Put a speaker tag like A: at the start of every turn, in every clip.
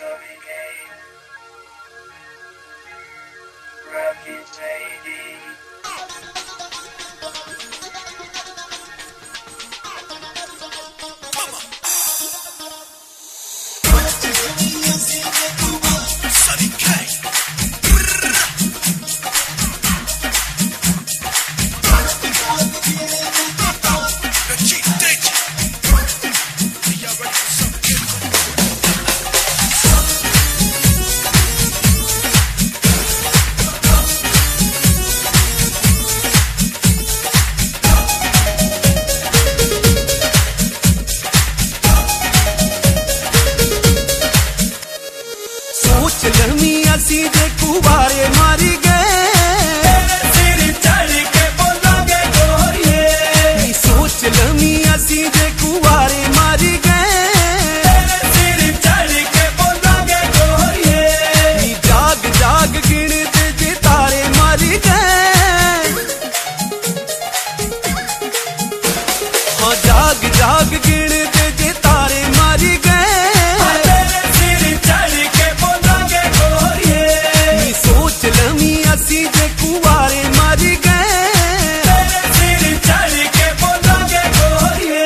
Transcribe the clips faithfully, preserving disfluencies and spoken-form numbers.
A: so became Rocket Lady.
B: असी जे कुवारे मारी गए सिर चढ़ के बोलोगे गोरिए। सोच लमी असी जे कुवारे मारी गए सिर चढ़ के बोलोगे गोरिए। जाग जाग गिनते जे तारे मारी गए, हाँ जाग जाग गिनते जे तारे मारी गए। असी जे कुवारे मारी गए सिर चढ़ के बोलोगे गोरिए।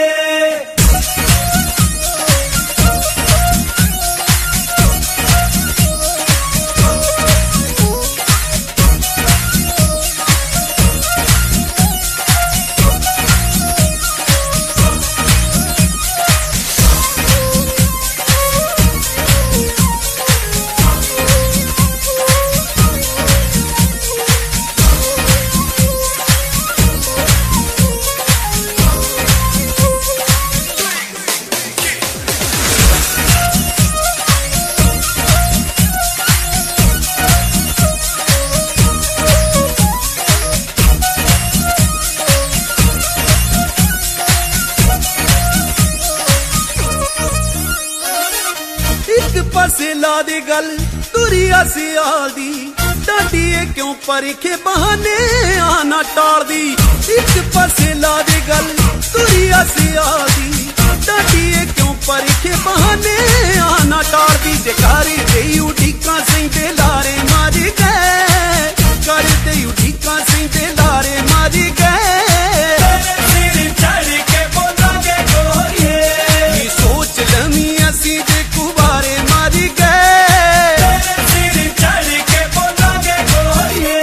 B: पासे ला दे गल तुरिया सियाल दी, डांडिए क्यों परिखे बहाने आना टाल दी। एक पासे ला दे गल तुरिया सियाल दी, डांडिए क्यों परिखे बहाने आना टाल दी। जकारी दे उठीका सेंदे लारे मारी गए, कर दे उठीका सेंदे लारे मारी गए। सिर चढ़ के बोलोगे गोरिए। सोच लमी असी जे कुवारे मारी गए सिर चढ़ के बोलोगे गोरिए।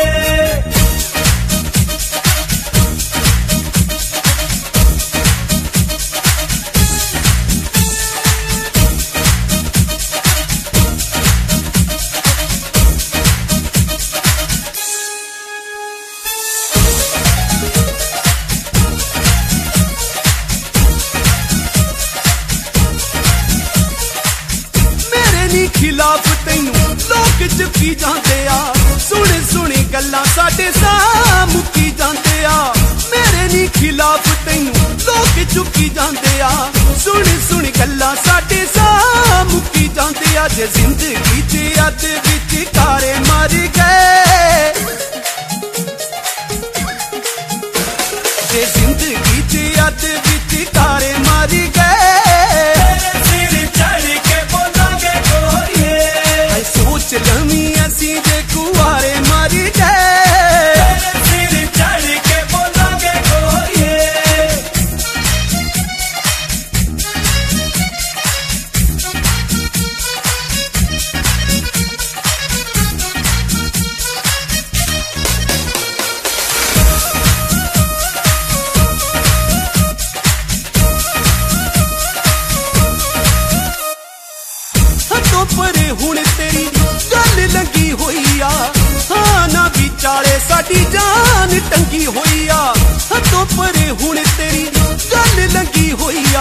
B: खिलाफ तैनू लोग चुकी जाते आ, सुनी सुनी गल्लां साडे साह मुक्की जाते आ। मेरे नी खिलाफ तैनू लोग चुकी जाते आ, सुनी सुनी गल्लां साडे साह मुक्की जाते आ। जे जिंदगी च अद विच कारे मारी गए, जे जिंदगी च अद विच कारे मारी गए। सोच लमी असी जे कुवारे मारी गए सिर चढ़ के बोलोगे गोरिए। हथों परे हुण तेरी गल लगी हुई आ, हाँ ना विचाले साडी जान टंगी हुई आ। हथों परे हुण तेरी गल लगी हुई